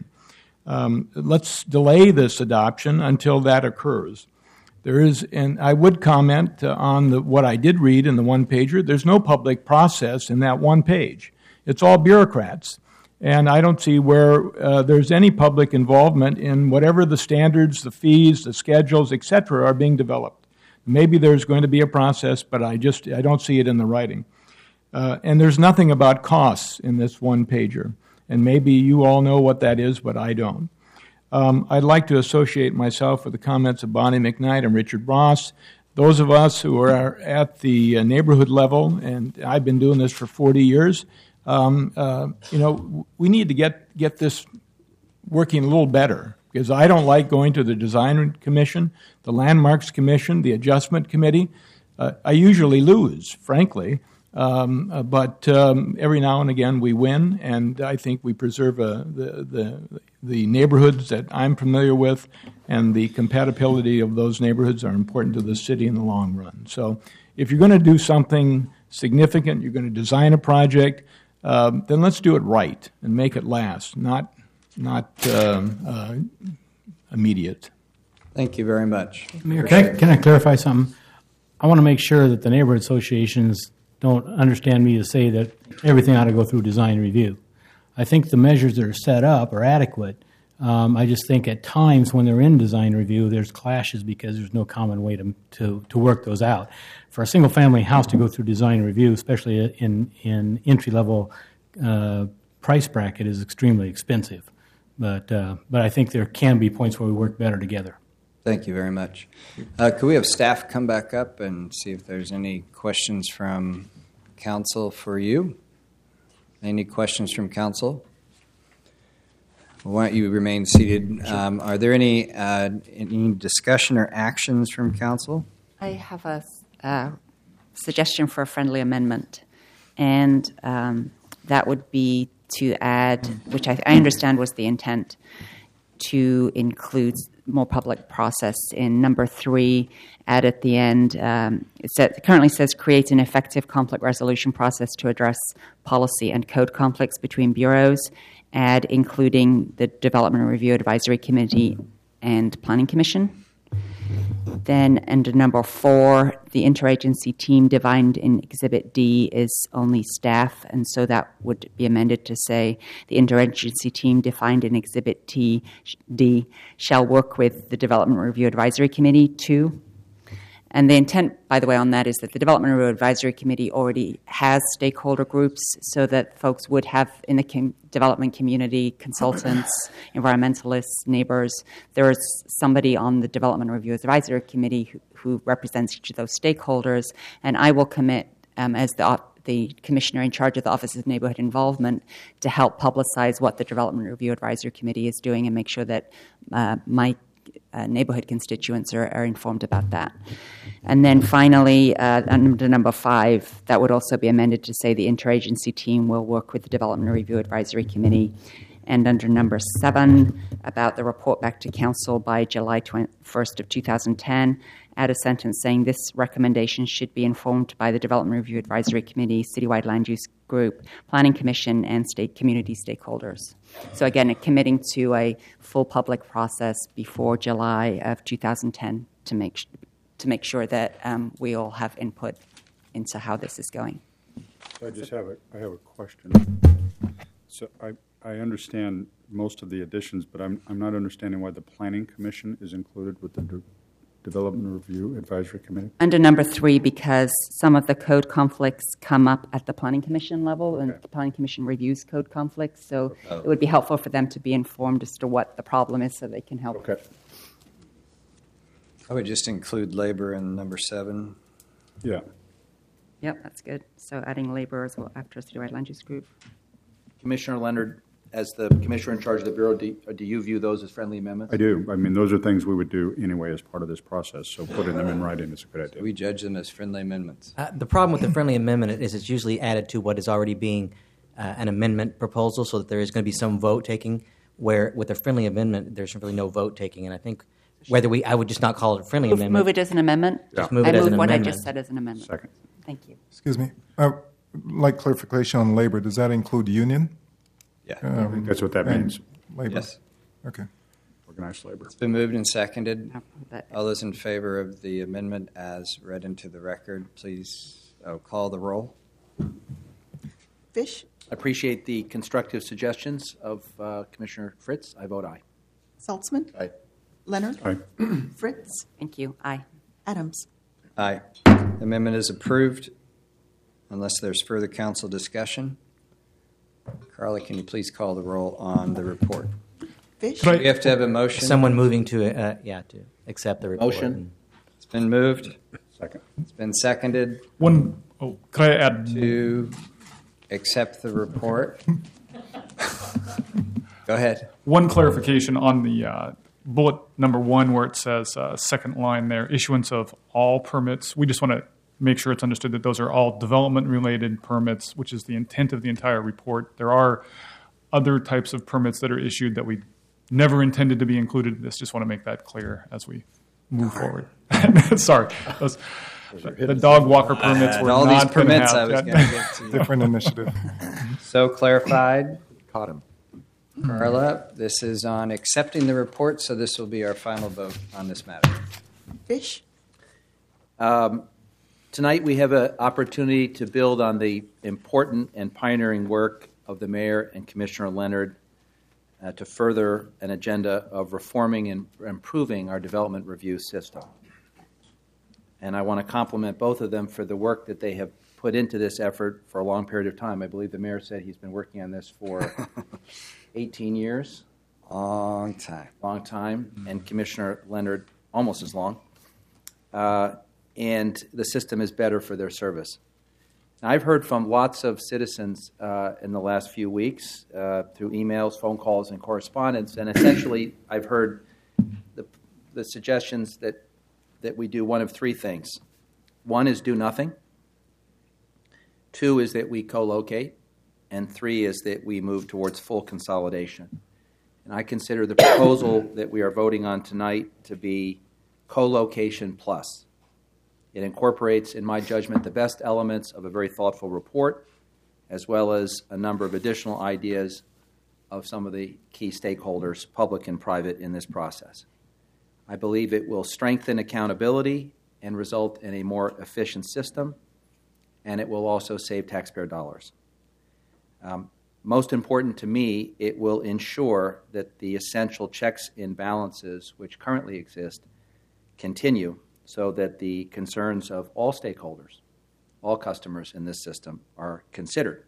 Um, let's delay this adoption until that occurs. There is, and I would comment uh, on the, what I did read in the one-pager. There's no public process in that one page. It's all bureaucrats. And I don't see where uh, there's any public involvement in whatever the standards, the fees, the schedules, et cetera, are being developed. Maybe there's going to be a process, but I just I don't see it in the writing. Uh, and there's nothing about costs in this one-pager. And maybe you all know what that is, but I don't. Um, I'd like to associate myself with the comments of Bonnie McKnight and Richard Ross. Those of us who are at the uh, neighborhood level, and I've been doing this for forty years, um, uh, you know, we need to get, get this working a little better. Because I don't like going to the Design Commission, the Landmarks Commission, the Adjustment Committee. Uh, I usually lose, frankly, um, uh, but um, every now and again we win, and I think we preserve uh, the, the the neighborhoods that I'm familiar with, and the compatibility of those neighborhoods are important to the city in the long run. So if you're going to do something significant, you're going to design a project, um, then let's do it right and make it last, not not uh, uh, immediate. Thank you very much. Mayor, can I, can I clarify something? I want to make sure that the neighborhood associations don't understand me to say that everything ought to go through design review. I think the measures that are set up are adequate. Um, I just think at times when they're in design review, there's clashes because there's no common way to to, to work those out. For a single-family house to go through design review, especially in, in entry-level uh, price bracket, is extremely expensive. But uh, but I think there can be points where we work better together. Thank you very much. Uh, could we have staff come back up and see if there's any questions from council for you? Any questions from council? Why don't you remain seated? Um, are there any, uh, any discussion or actions from council? I have a uh, suggestion for a friendly amendment, and um, that would be to add, which I, I understand was the intent, to include more public process in number three. Add at the end, um, it, said, it currently says create an effective conflict resolution process to address policy and code conflicts between bureaus. Add including the Development Review Advisory Committee and Planning Commission. Then under number four, the interagency team defined in Exhibit D is only staff, and so that would be amended to say the interagency team defined in Exhibit T, D shall work with the Development Review Advisory Committee too. And the intent, by the way, on that is that the Development Review Advisory Committee already has stakeholder groups so that folks would have in the com- development community consultants, environmentalists, neighbors. There is somebody on the Development Review Advisory Committee who, who represents each of those stakeholders, and I will commit um, as the the commissioner in charge of the Office of Neighborhood Involvement to help publicize what the Development Review Advisory Committee is doing and make sure that uh, my Uh, neighborhood constituents are, are informed about that. And then finally, uh, under number five, that would also be amended to say the interagency team will work with the Development Review Advisory Committee. And under number seven, about the report back to council by July twenty-first of two thousand ten, add a sentence saying this recommendation should be informed by the Development Review Advisory Committee, Citywide Land Use Group, Planning Commission, and state community stakeholders. So again, committing to a full public process before July of two thousand ten to make to make sure that um, we all have input into how this is going. I just have a I have a question. So I I understand most of the additions, but I'm I'm not understanding why the Planning Commission is included with the De- Development Review Advisory Committee. Under number three, because some of the code conflicts come up at the Planning Commission level, and okay. the Planning Commission reviews code conflicts, so oh. it would be helpful for them to be informed as to what the problem is so they can help. Okay. I would just include labor in number seven. Yeah. Yep, that's good. So adding labor as well after citywide land use group. Commissioner Leonard, as the commissioner in charge of the Bureau, do, do you view those as friendly amendments? I do. I mean, those are things we would do anyway as part of this process, so putting them in writing is a good idea. We judge them as friendly amendments. Uh, the problem with the friendly amendment is it's usually added to what is already being uh, an amendment proposal, so that there is going to be some vote taking, where with a friendly amendment, there's really no vote taking. And I think whether we, I would just not call it a friendly Move, amendment. Move it as an amendment? Just move I it as move an what amendment. I just said as an amendment. Second. Thank you. Excuse me. Uh, like clarification on labor, does that include union? Yeah. I think that's what that and means. Labor. Yes. Okay. Organized labor. It's been moved and seconded. All those in favor of the amendment as read into the record, please oh, call the roll. Fish, I appreciate the constructive suggestions of uh, Commissioner Fritz. I vote aye. Saltzman, Aye. Leonard, Aye. Fritz, Thank you. Aye. Adams. Aye. The amendment is approved unless there's further council discussion. Carla, can you please call the roll on the report? Fish, We have to have a motion. Someone moving to, uh, yeah, to accept the report. Motion. It's been moved. Second. It's been seconded One, oh, could I add? to accept the report. Go ahead. One clarification on the uh, bullet number one where it says, uh, second line there, issuance of all permits. We just want to make sure it's understood that those are all development-related permits, which is the intent of the entire report. There are other types of permits that are issued that we never intended to be included in this. Just want to make that clear as we move forward. Sorry. Those, the dog walker permits were all not these permits I have, was yeah. going to get to. Different initiative. So clarified. Caught him. Carla, this is on accepting the report, so this will be our final vote on this matter. Fish, Um, tonight we have an opportunity to build on the important and pioneering work of the mayor and Commissioner Leonard uh, to further an agenda of reforming and improving our development review system. And I want to compliment both of them for the work that they have put into this effort for a long period of time. I believe the mayor said he's been working on this for eighteen years. Long time. Long time. And Commissioner Leonard, almost as long. Uh, and the system is better for their service. Now, I've heard from lots of citizens uh, in the last few weeks uh, through emails, phone calls, and correspondence, and essentially I've heard the, the suggestions that that we do one of three things. One is do nothing. Two is that we co-locate. And three is that we move towards full consolidation. And I consider the proposal that we are voting on tonight to be co-location plus. It incorporates, in my judgment, the best elements of a very thoughtful report, as well as a number of additional ideas of some of the key stakeholders, public and private, in this process. I believe it will strengthen accountability and result in a more efficient system, and it will also save taxpayer dollars. Um, most important to me, it will ensure that the essential checks and balances which currently exist continue so that the concerns of all stakeholders, all customers in this system are considered.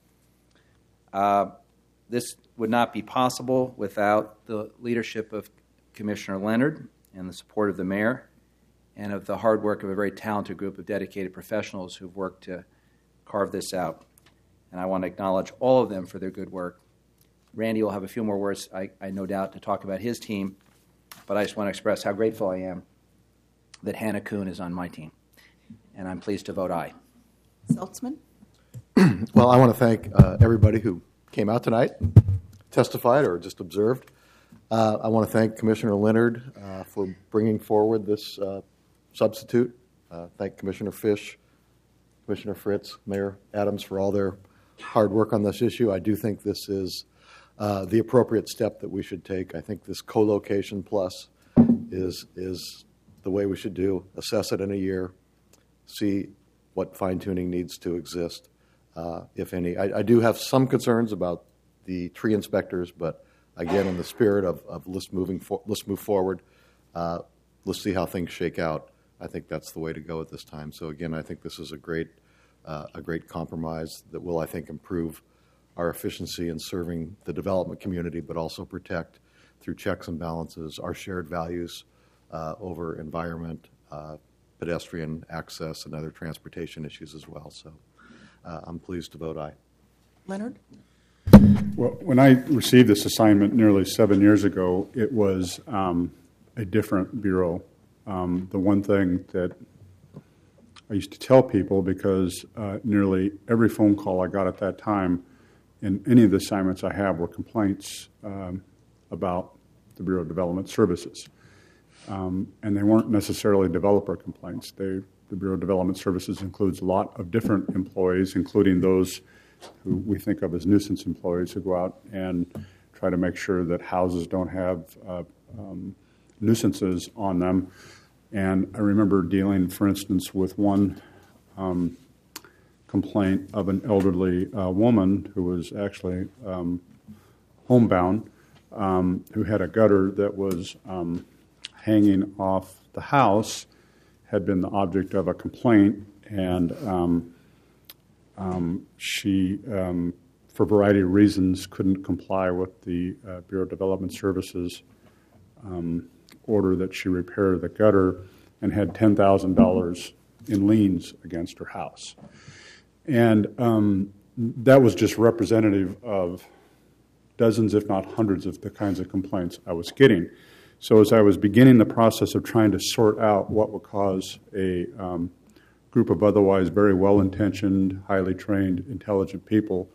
Uh, this would not be possible without the leadership of Commissioner Leonard and the support of the mayor and of the hard work of a very talented group of dedicated professionals who've worked to carve this out. And I want to acknowledge all of them for their good work. Randy will have a few more words, I, I no doubt, to talk about his team, but I just want to express how grateful I am that Hannah Kuhn is on my team, and I'm pleased to vote aye. Saltzman, Well, I want to thank uh, everybody who came out tonight, testified, or just observed. Uh, I want to thank Commissioner Leonard uh, for bringing forward this uh, substitute. Uh, thank Commissioner Fish, Commissioner Fritz, Mayor Adams for all their hard work on this issue. I do think this is uh, the appropriate step that we should take. I think this co-location plus is is the way we should do. Assess it in a year, see what fine-tuning needs to exist, uh, if any. I, I do have some concerns about the tree inspectors, but again, in the spirit of, of let's moving for, let's move forward, uh, let's see how things shake out. I think that's the way to go at this time. So again, I think this is a great uh, a great compromise that will, I think, improve our efficiency in serving the development community, but also protect, through checks and balances, our shared values uh, over environment, uh, pedestrian access and other transportation issues as well. So uh, I'm pleased to vote aye. Leonard? Well, when I received this assignment nearly seven years ago, it was um, a different bureau. Um, the one thing that I used to tell people, because uh, nearly every phone call I got at that time in any of the assignments I have were complaints um, about the Bureau of Development Services. Um, and they weren't necessarily developer complaints. They, the Bureau of Development Services includes a lot of different employees, including those who we think of as nuisance employees who go out and try to make sure that houses don't have uh, um, nuisances on them. And I remember dealing, for instance, with one um, complaint of an elderly uh, woman who was actually um, homebound, um, who had a gutter that was um, hanging off the house, had been the object of a complaint, and um, um, she, um, for a variety of reasons, couldn't comply with the uh, Bureau of Development Services um, order that she repair the gutter, and had ten thousand dollars in liens against her house. And um, that was just representative of dozens, if not hundreds, of the kinds of complaints I was getting. So as I was beginning the process of trying to sort out what would cause a um, group of otherwise very well-intentioned, highly trained, intelligent people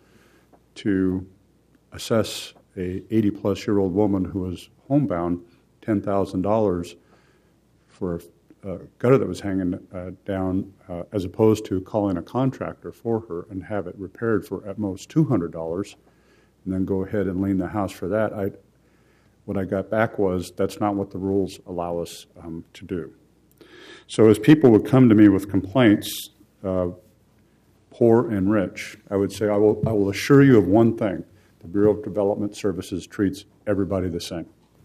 to assess a eighty-plus-year-old woman who was homebound ten thousand dollars for a, a gutter that was hanging uh, down, uh, as opposed to calling a contractor for her and have it repaired for at most two hundred dollars, and then go ahead and lien the house for that. I, what I got back was that's not what the rules allow us um, to do. So as people would come to me with complaints, uh, poor and rich, I would say, I will, I will assure you of one thing: the Bureau of Development Services treats everybody the same.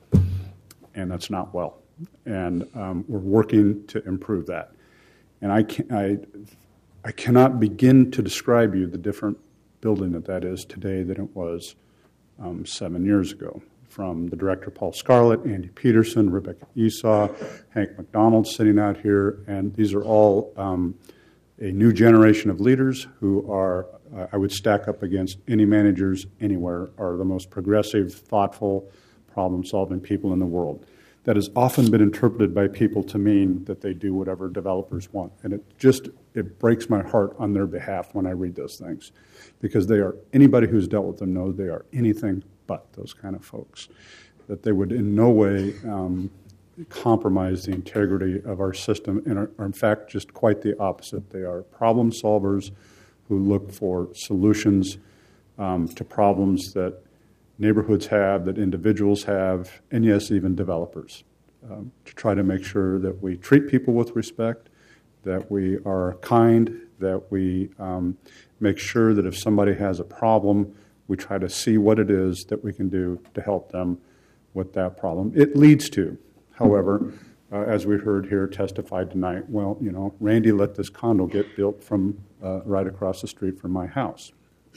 And that's not well. And um, we're working to improve that. And I, can, I, I cannot begin to describe you the different building that that is today than it was um, seven years ago. From the director, Paul Scarlett, Andy Peterson, Rebecca Esau, Hank McDonald sitting out here, and these are all um, a new generation of leaders who are, uh, I would stack up against any managers anywhere, are the most progressive, thoughtful, problem-solving people in the world. That has often been interpreted by people to mean that they do whatever developers want. And it just, it breaks my heart on their behalf when I read those things. Because they are, anybody who's dealt with them knows they are anything but those kind of folks. That they would in no way um, compromise the integrity of our system and are, are in fact just quite the opposite. They are problem solvers who look for solutions um, to problems that neighborhoods have, that individuals have, and yes, even developers, um, to try to make sure that we treat people with respect, that we are kind, that we um, make sure that if somebody has a problem, we try to see what it is that we can do to help them with that problem. It leads to, however, uh, as we heard here testified tonight, well, you know, Randy let this condo get built from uh, right across the street from my house.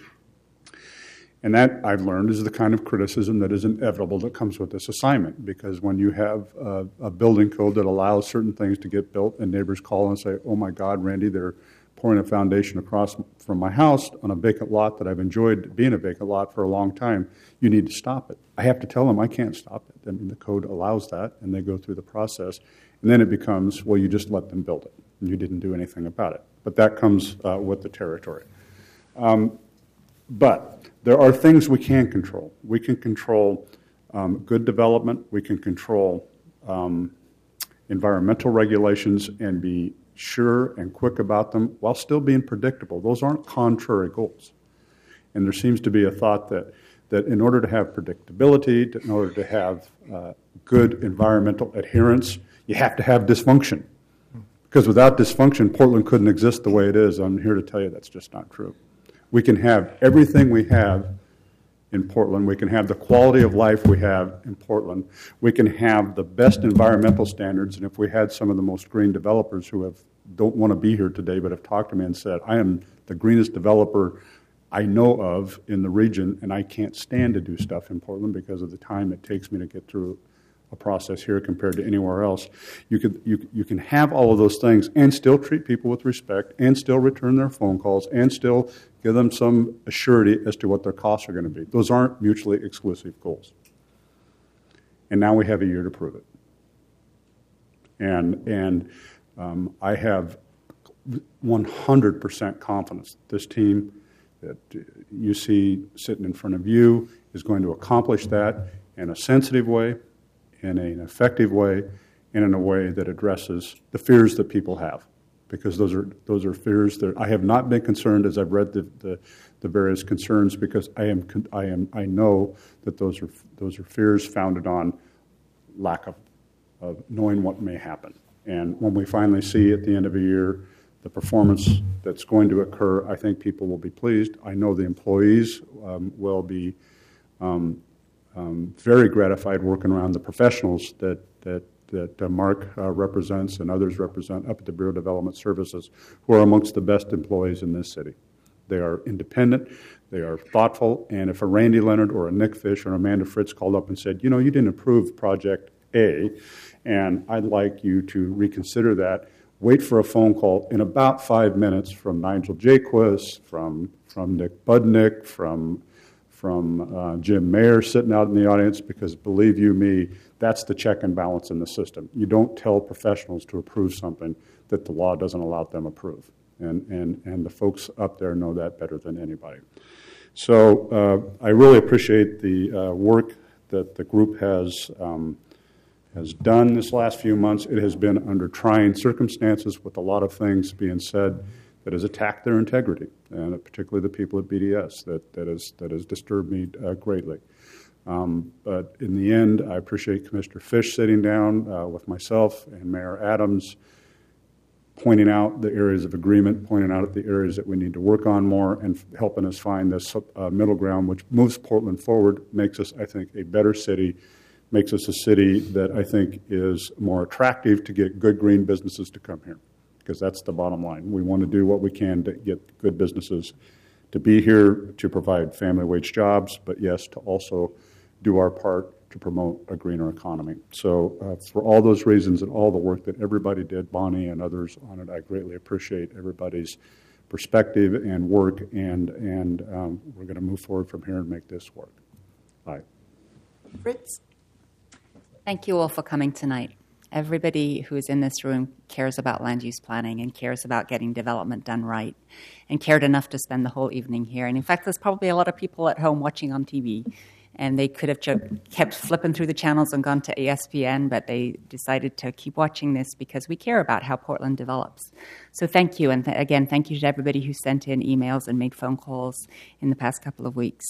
And that, I've learned, is the kind of criticism that is inevitable that comes with this assignment, because when you have a, a building code that allows certain things to get built and neighbors call and say, oh my God, Randy, they're pouring a foundation across from my house on a vacant lot that I've enjoyed being a vacant lot for a long time, you need to stop it. I have to tell them I can't stop it. I mean, the code allows that, and they go through the process. And then it becomes, well, you just let them build it, and you didn't do anything about it. But that comes uh, with the territory. Um, But there are things we can control. We can control um, good development. We can control um, environmental regulations and be sure and quick about them while still being predictable. Those aren't contrary goals. And there seems to be a thought that, that in order to have predictability, to, in order to have uh, good environmental adherence, you have to have dysfunction. Because without dysfunction, Portland couldn't exist the way it is. I'm here to tell you that's just not true. We can have everything we have in Portland. We can have the quality of life we have in Portland. We can have the best environmental standards. And if we had some of the most green developers who have don't want to be here today but have talked to me and said, I am the greenest developer I know of in the region, and I can't stand to do stuff in Portland because of the time it takes me to get through a process here compared to anywhere else. You could you you can have all of those things and still treat people with respect and still return their phone calls and still give them some assurity as to what their costs are going to be. Those aren't mutually exclusive goals. And now we have a year to prove it. And and um, I have one hundred percent confidence that this team that you see sitting in front of you is going to accomplish that in a sensitive way, in an effective way, and in a way that addresses the fears that people have. Because those are those are fears that I have not been concerned as I've read the, the, the various concerns, because I am I am I know that those are those are fears founded on lack of, of knowing what may happen. And when we finally see at the end of a year the performance that's going to occur, I think people will be pleased. I know the employees um, will be um, um, very gratified working around the professionals that that that uh, Mark uh, represents and others represent up at the Bureau of Development Services, who are amongst the best employees in this city. They are independent, they are thoughtful, and if a Randy Leonard or a Nick Fish or Amanda Fritz called up and said, you know, you didn't approve Project A, and I'd like you to reconsider that, wait for a phone call in about five minutes from Nigel Jaquist, from from Nick Budnick, from from uh, Jim Mayer sitting out in the audience, because believe you me, that's the check and balance in the system. You don't tell professionals to approve something that the law doesn't allow them to approve. And, and, and the folks up there know that better than anybody. So uh, I really appreciate the uh, work that the group has um, has done this last few months. It has been under trying circumstances with a lot of things being said that has attacked their integrity, and particularly the people at B D S, that, that, has, that has disturbed me uh, greatly. Um, but in the end, I appreciate Commissioner Fish sitting down uh, with myself and Mayor Adams, pointing out the areas of agreement, pointing out the areas that we need to work on more, and helping us find this uh, middle ground, which moves Portland forward, makes us, I think, a better city, makes us a city that I think is more attractive to get good green businesses to come here, because that's the bottom line. We want to do what we can to get good businesses to be here, to provide family wage jobs, but yes, to also do our part to promote a greener economy. So uh, for all those reasons and all the work that everybody did, Bonnie and others on it, I greatly appreciate everybody's perspective and work, and, and um, we're going to move forward from here and make this work. Bye. Fritz? Thank you all for coming tonight. Everybody who is in this room cares about land use planning and cares about getting development done right, and cared enough to spend the whole evening here. And in fact, there's probably a lot of people at home watching on T V, and they could have just kept flipping through the channels and gone to E S P N, but they decided to keep watching this because we care about how Portland develops. So thank you, and th- again, thank you to everybody who sent in emails and made phone calls in the past couple of weeks.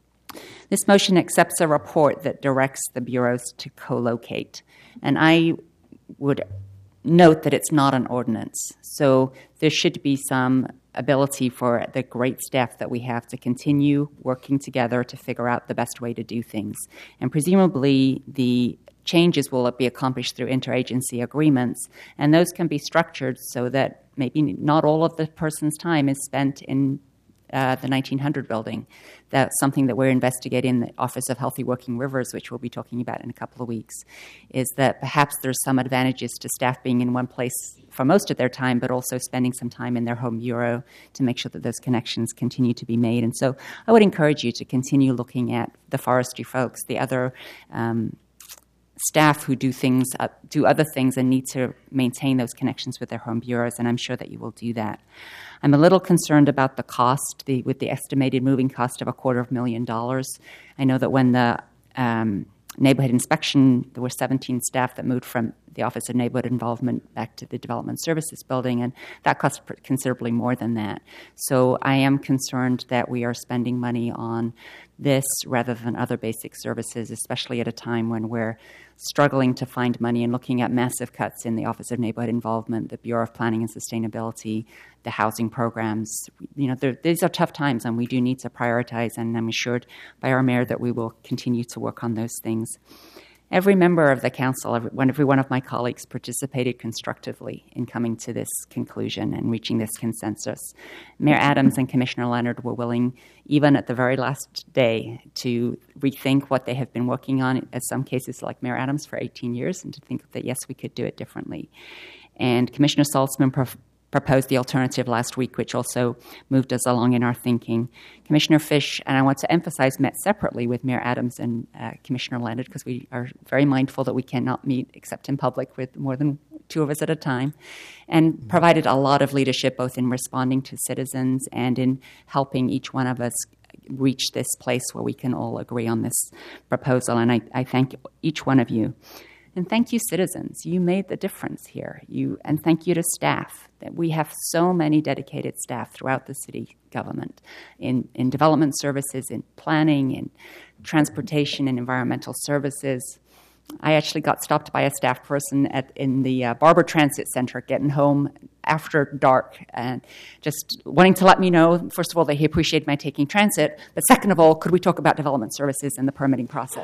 This motion accepts a report that directs the bureaus to co-locate, and I would note that it's not an ordinance. So there should be some ability for the great staff that we have to continue working together to figure out the best way to do things. And presumably the changes will be accomplished through interagency agreements, and those can be structured so that maybe not all of the person's time is spent in Uh, the nineteen hundred building. That's something that we're investigating in the Office of Healthy Working Rivers, which we'll be talking about in a couple of weeks, is that perhaps there's some advantages to staff being in one place for most of their time, but also spending some time in their home bureau to make sure that those connections continue to be made. And so I would encourage you to continue looking at the forestry folks, the other um, staff who do things, uh, do other things and need to maintain those connections with their home bureaus, and I'm sure that you will do that. I'm a little concerned about the cost, the, with the estimated moving cost of a quarter of a million dollars. I know that when the um, neighborhood inspection, there were seventeen staff that moved from the Office of Neighborhood Involvement back to the Development Services building, and that cost considerably more than that. So I am concerned that we are spending money on this rather than other basic services, especially at a time when we're struggling to find money and looking at massive cuts in the Office of Neighborhood Involvement, the Bureau of Planning and Sustainability, the housing programs. You know, these are tough times, and we do need to prioritize, and I'm assured by our mayor that we will continue to work on those things. Every member of the council, every one, every one of my colleagues participated constructively in coming to this conclusion and reaching this consensus. Mayor Adams and Commissioner Leonard were willing, even at the very last day, to rethink what they have been working on, in some cases like Mayor Adams, for eighteen years, and to think that, yes, we could do it differently. And Commissioner Saltzman prof- proposed the alternative last week, which also moved us along in our thinking. Commissioner Fish, and I want to emphasize, met separately with Mayor Adams and uh, Commissioner Leonard, because we are very mindful that we cannot meet except in public with more than two of us at a time, and provided a lot of leadership both in responding to citizens and in helping each one of us reach this place where we can all agree on this proposal. And I, I thank each one of you. And thank you, citizens. You made the difference here. You, and thank you to staff. That we have so many dedicated staff throughout the city government in, in development services, in planning, in transportation, and environmental services. I actually got stopped by a staff person at, in the uh, Barber Transit Center getting home after dark and just wanting to let me know, first of all, that he appreciated my taking transit, but second of all, could we talk about development services and the permitting process?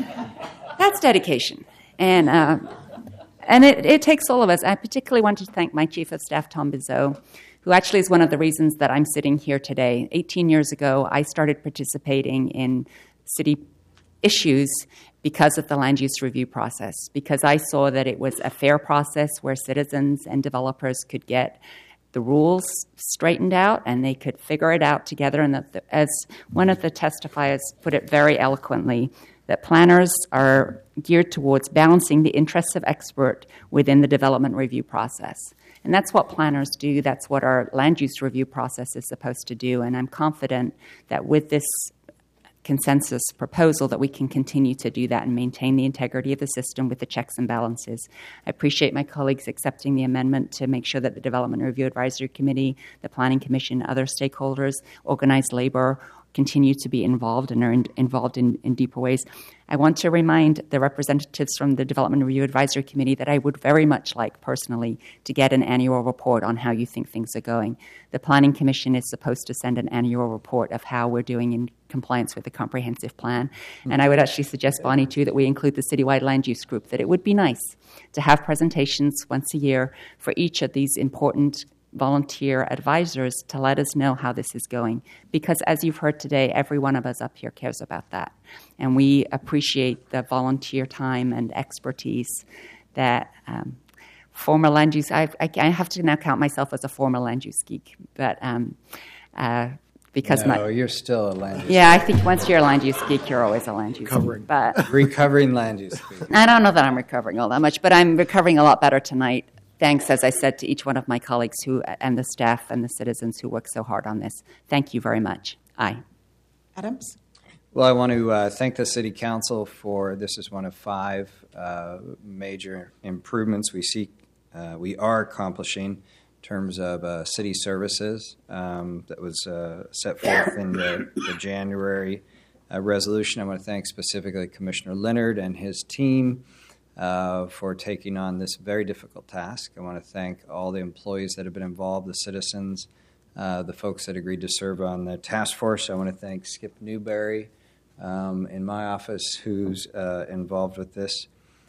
That's dedication. And uh, and it, it takes all of us. I particularly want to thank my Chief of Staff, Tom Bizot, who actually is one of the reasons that I'm sitting here today. eighteen years ago, I started participating in city issues because of the land use review process, because I saw that it was a fair process where citizens and developers could get the rules straightened out and they could figure it out together. And that the, as one of the testifiers put it very eloquently, that planners are geared towards balancing the interests of expert within the development review process. And that's what planners do. That's what our land use review process is supposed to do. And I'm confident that with this consensus proposal that we can continue to do that and maintain the integrity of the system with the checks and balances. I appreciate my colleagues accepting the amendment to make sure that the Development Review Advisory Committee, the Planning Commission, other stakeholders, organized labor, continue to be involved and are in, involved in, in deeper ways. I want to remind the representatives from the Development Review Advisory Committee that I would very much like personally to get an annual report on how you think things are going. The Planning Commission is supposed to send an annual report of how we're doing in compliance with the comprehensive plan. And I would actually suggest, Bonnie, too, that we include the citywide land use group, that it would be nice to have presentations once a year for each of these important volunteer advisors to let us know how this is going. Because as you've heard today, every one of us up here cares about that. And we appreciate the volunteer time and expertise that um, former land use, I, I, I have to now count myself as a former land use geek, but um, uh, because no, my, you're still a land use yeah, geek. I think once you're a land use geek, you're always a land use Recovering. geek. But Recovering land use geek. I don't know that I'm recovering all that much, but I'm recovering a lot better tonight. Thanks, as I said, to each one of my colleagues who, and the staff and the citizens who work so hard on this. Thank you very much. Aye. Adams? Well, I want to uh, thank the City Council for this is one of five uh, major improvements we seek, uh, we are accomplishing in terms of uh, city services um, that was uh, set forth in the, the January uh, resolution. I want to thank specifically Commissioner Leonard and his team Uh, for taking on this very difficult task. I want to thank all the employees that have been involved, the citizens, uh, the folks that agreed to serve on the task force. I want to thank Skip Newberry um, in my office who's uh, involved with this.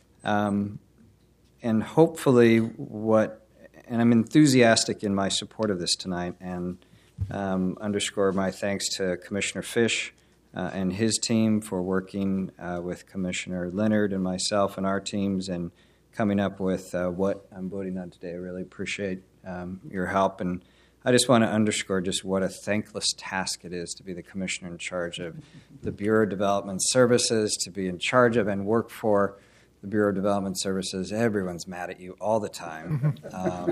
Um, and hopefully what, and I'm enthusiastic in my support of this tonight and um, underscore my thanks to Commissioner Fish Uh, and his team for working uh, with Commissioner Leonard and myself and our teams and coming up with uh, what I'm voting on today. I really appreciate um, your help. And I just want to underscore just what a thankless task it is to be the commissioner in charge of the Bureau of Development Services, to be in charge of and work for the Bureau of Development Services. Everyone's mad at you all the time. Um,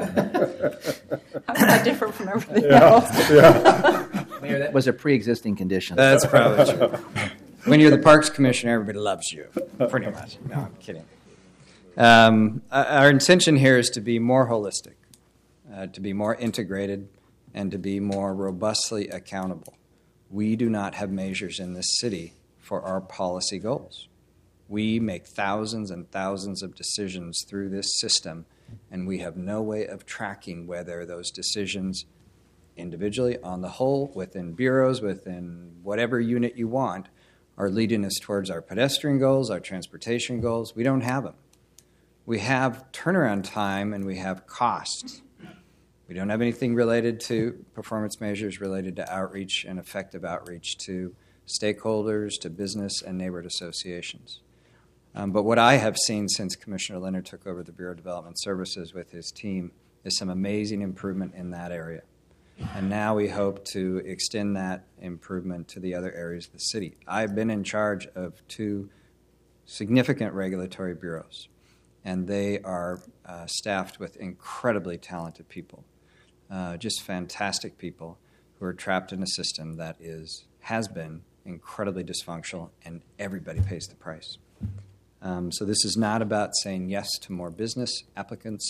How is that different from everything Yeah, else? yeah. Mayor, that was a pre-existing condition. That's probably true. When you're the Parks Commissioner, everybody loves you, pretty much. No, I'm kidding. Um, our intention here is to be more holistic, uh, to be more integrated, and to be more robustly accountable. We do not have measures in this city for our policy goals. We make thousands and thousands of decisions through this system, and we have no way of tracking whether those decisions individually, on the whole, within bureaus, within whatever unit you want, are leading us towards our pedestrian goals, our transportation goals. We don't have them. We have turnaround time and we have costs. We don't have anything related to performance measures related to outreach and effective outreach to stakeholders, to business and neighborhood associations. Um, but what I have seen since Commissioner Leonard took over the Bureau of Development Services with his team is some amazing improvement in that area. And now we hope to extend that improvement to the other areas of the city. I've been in charge of two significant regulatory bureaus, and they are uh, staffed with incredibly talented people, uh, just fantastic people who are trapped in a system that is has been incredibly dysfunctional, and everybody pays the price. Um, so this is not about saying yes to more business applicants.